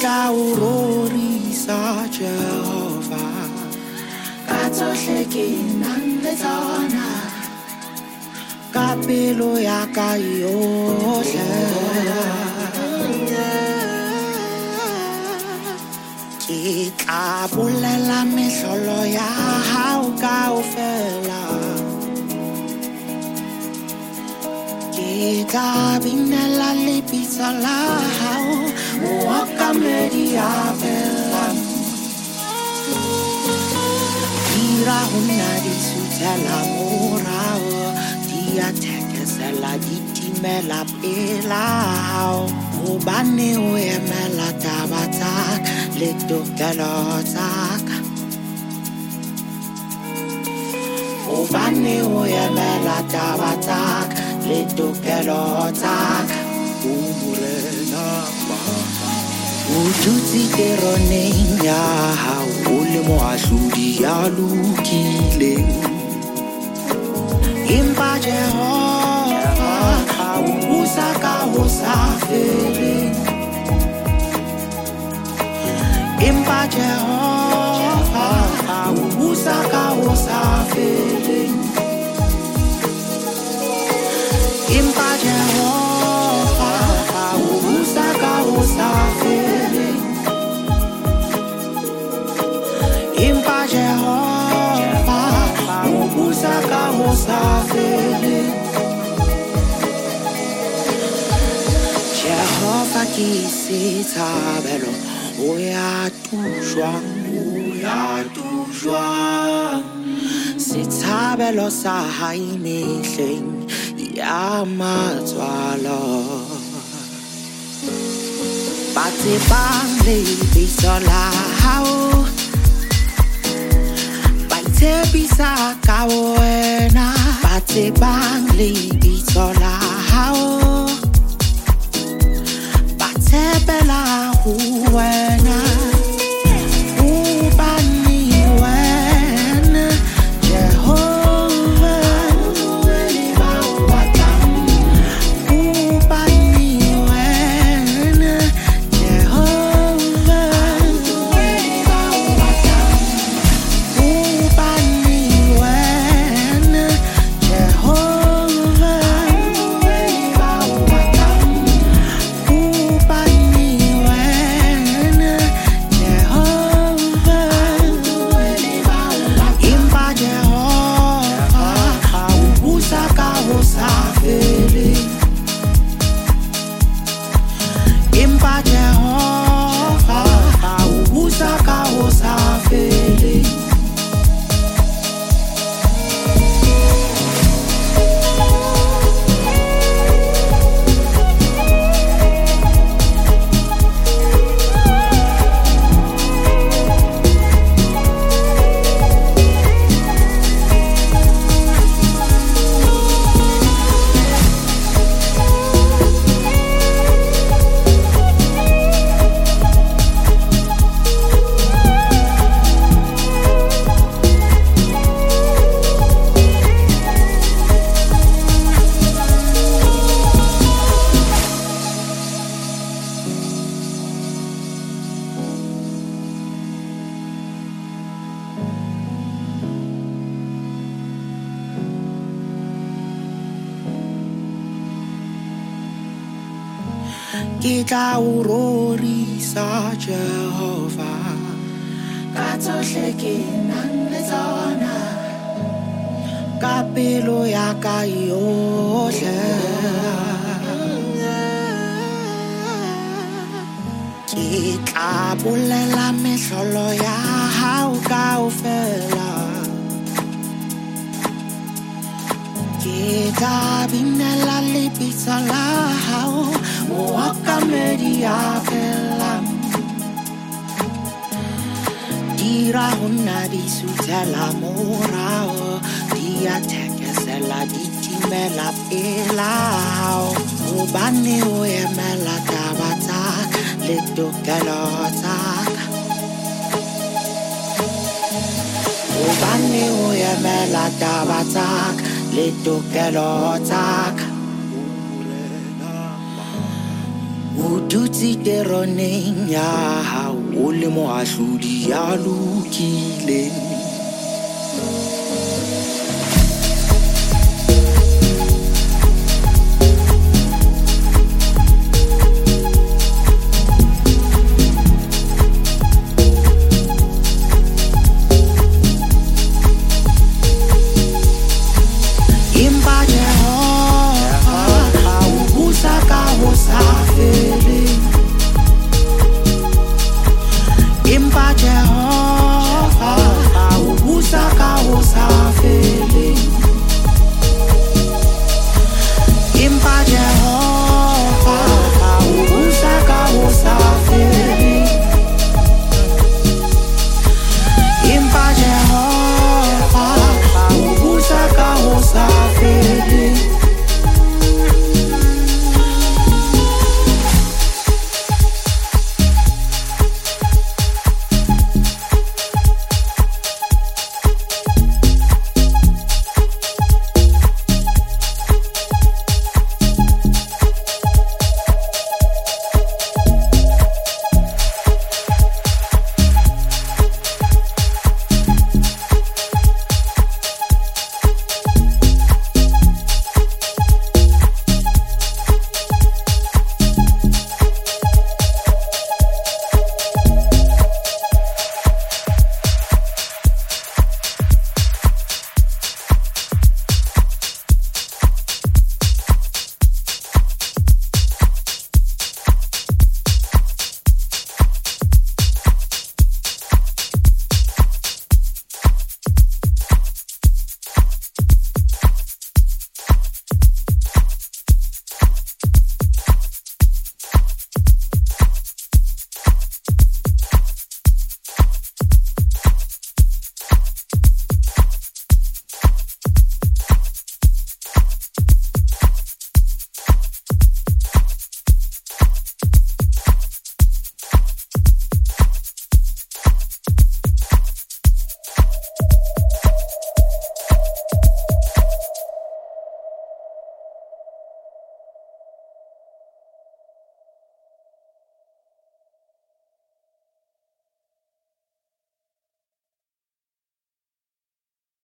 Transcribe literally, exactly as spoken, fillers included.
tla o rorisa Jehova ka tsohle ke nang le tsona ka pelo ya ka yohle ke tla bolela mehlolo ya hao kaofela ke tla binela lebitso la hao mookamedi ya belang dira ho nna di suthela morao di a thekesela di timela pela hao hobane o emela taba tsa ka le tokelo tsa ka hobane o emela taba tsa ka le tokelo tsa ka o morena o dutse teroneng ya hao o le moahlodi ya lokileng empa Jehova o busa ka ho sa feleng empa Jehova o busa ka ho sa feleng empa Jehova o busa ka ho sa feleng empa Jehova o busa ka ho sa feleng Jehova ke sethabelo o ya tujwang o ya tujwang sethabelo sa hae mehleng ya matswalo ba tsebang lebitso la hao ba itshepisa ka wena ba tsebang lebitso la hao ba tshepela ho wena ke tla o rorisa Jehova ka tsohle ke nang le tsona ka pelo ya ka yohle ke tla bolela mehlolo ya hao kaofela ke tla binela lebitso la hao mookamedi ya belang dira ho nna di suthela morao di a thekesela di timela pela hao hobane o emela taba tsa ka le tokelo tsa ka hobane o emela taba tsa ka le tokelo tsa ka O dutse teroneng ya hao o le moahlodi ya lokileng.